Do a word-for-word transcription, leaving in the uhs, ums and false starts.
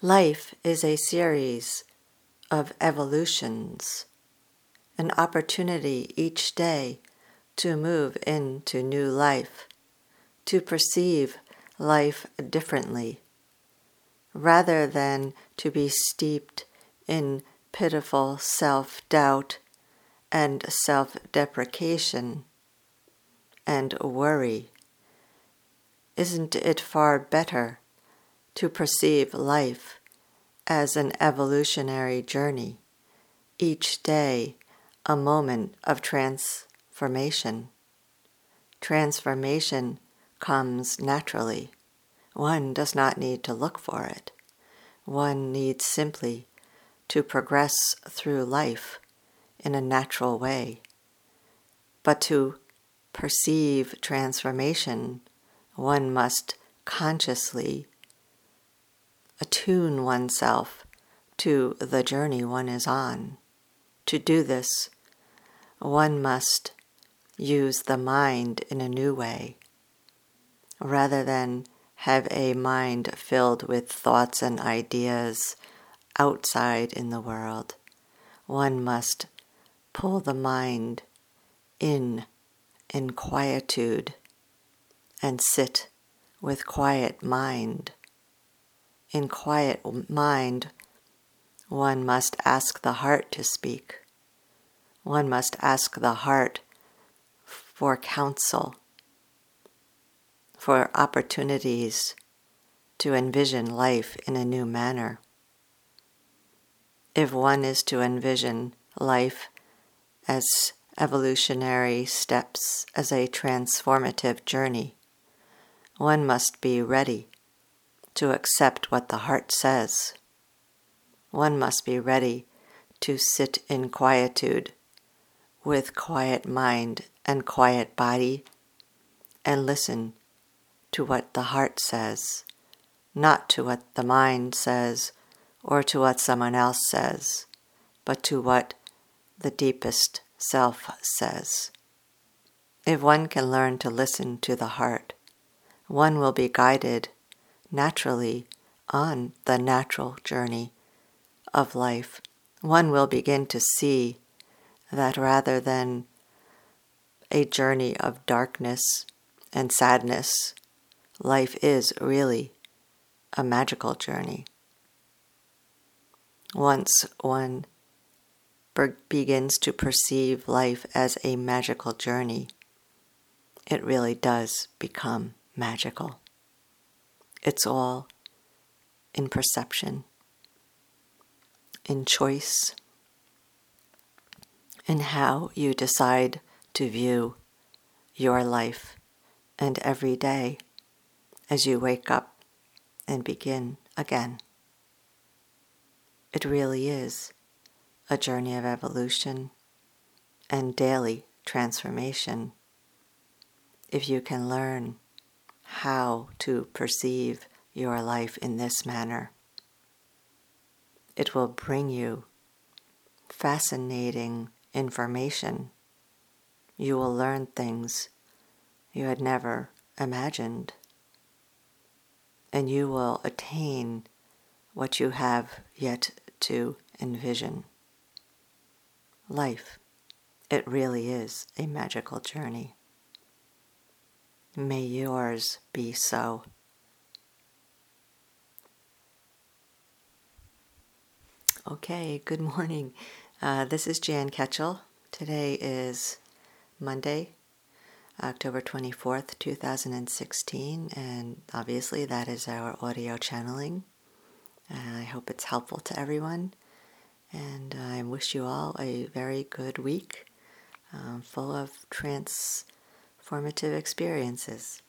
Life is a series of evolutions, an opportunity each day to move into new life, to perceive life differently, rather than to be steeped in pitiful self-doubt and self-deprecation and worry. Isn't it far better to perceive life as an evolutionary journey, each day a moment of transformation? Transformation comes naturally. One does not need to look for it. One needs simply to progress through life in a natural way. But to perceive transformation, one must consciously attune oneself to the journey one is on. To do this, one must use the mind in a new way, rather than have a mind filled with thoughts and ideas outside in the world. One must pull the mind in, in quietude, and sit with quiet mind. In quiet mind, one must ask the heart to speak. One must ask the heart for counsel, for opportunities to envision life in a new manner. If one is to envision life as evolutionary steps, as a transformative journey, one must be ready to accept what the heart says. One must be ready to sit in quietude with quiet mind and quiet body and listen to what the heart says, not to what the mind says or to what someone else says, but to what the deepest self says. If one can learn to listen to the heart, one will be guided naturally on the natural journey of life. One will begin to see that rather than a journey of darkness and sadness, life is really a magical journey. Once one be- begins to perceive life as a magical journey, it really does become magical. It's all in perception, in choice, in how you decide to view your life and every day as you wake up and begin again. It really is a journey of evolution and daily transformation. If you can learn how to perceive your life in this manner, it will bring you fascinating information. You will learn things you had never imagined, and you will attain what you have yet to envision. Life, it really is a magical journey. May yours be so. Okay, good morning. Uh, this is Jan Ketchel. Today is Monday, October twenty-fourth, two thousand sixteen, and obviously that is our audio channeling. Uh, I hope it's helpful to everyone, and I wish you all a very good week, um, full of transformative experiences.